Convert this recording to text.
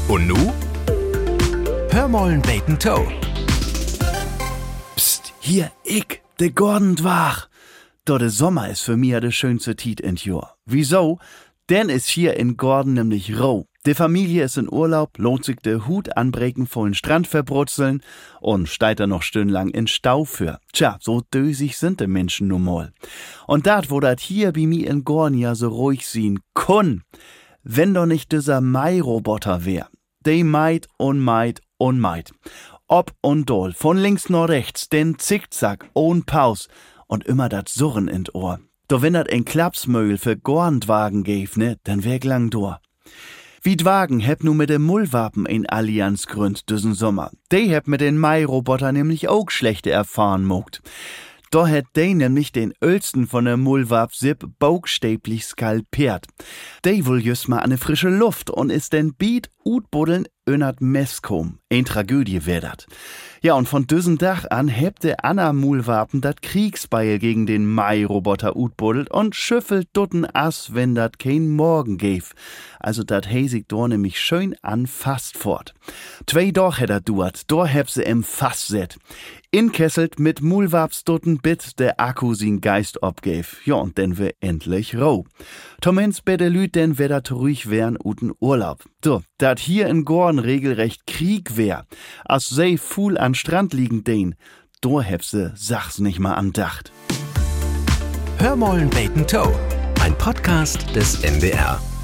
Und nu? Hör mollen beten Toe. Psst, hier, de Gordon wach. Doch der Sommer ist für mich de schönste Tiet in Jahr. Wieso? Denn ist hier in Gordon nämlich roh. Die Familie ist in Urlaub, lohnt sich de Hut anbreken vollen Strand verbrutzeln und steigt da noch stundenlang in Stau für. Tja, so dösig sind de Menschen nun mal. Und dat, wo dat hier bei mir in Gordon ja so ruhig sehen kun, wenn doch nicht dieser Mai-Roboter wär. De meid und meid und meid. Ob und doll, von links nach rechts, den Zickzack, ohn Paus und immer dat Surren in Ohr. Doch wenn dat ein Klapsmöhl für Gorndwagen gäf, ne, dann wär glang door. Wie Dwagen heb nu mit dem Mullwappen in Allianz gründ diesen Sommer. De heb mit den Mai-Roboter nämlich auch schlechte erfahren mogt. Da hätt de nämlich den Ölsten von der Mullwap-Sip buchstäblich skalpiert. De will just mal an ne frische Luft und ist den Beat utbuddeln önert Messkom. Ein Tragödie wär dat. Ja, und von düsen Dach an hebt der Anna Mullwapen dat Kriegsbeil gegen den Mai-Roboter utbuddelt und schüffelt dutten Ass, wenn dat kein Morgen gäf. Also dat heisig dor nämlich schön an fast fort. 2 Doch hätt er duat, dor heb se im Fass set. Inkesselt mit Mullwapsdutten bit der Akku sin Geist obgäf. Ja, und denn wär endlich roh. Tomens bede Lüt denn wär dat ruhig wär'n uten Urlaub. So, dat hier in Gordon regelrecht Krieg wär, as sei fuhl an Strand liegen den, do heb se Sachs nicht mal andacht. Hör mollen beten Toe. Ein Podcast des NDR.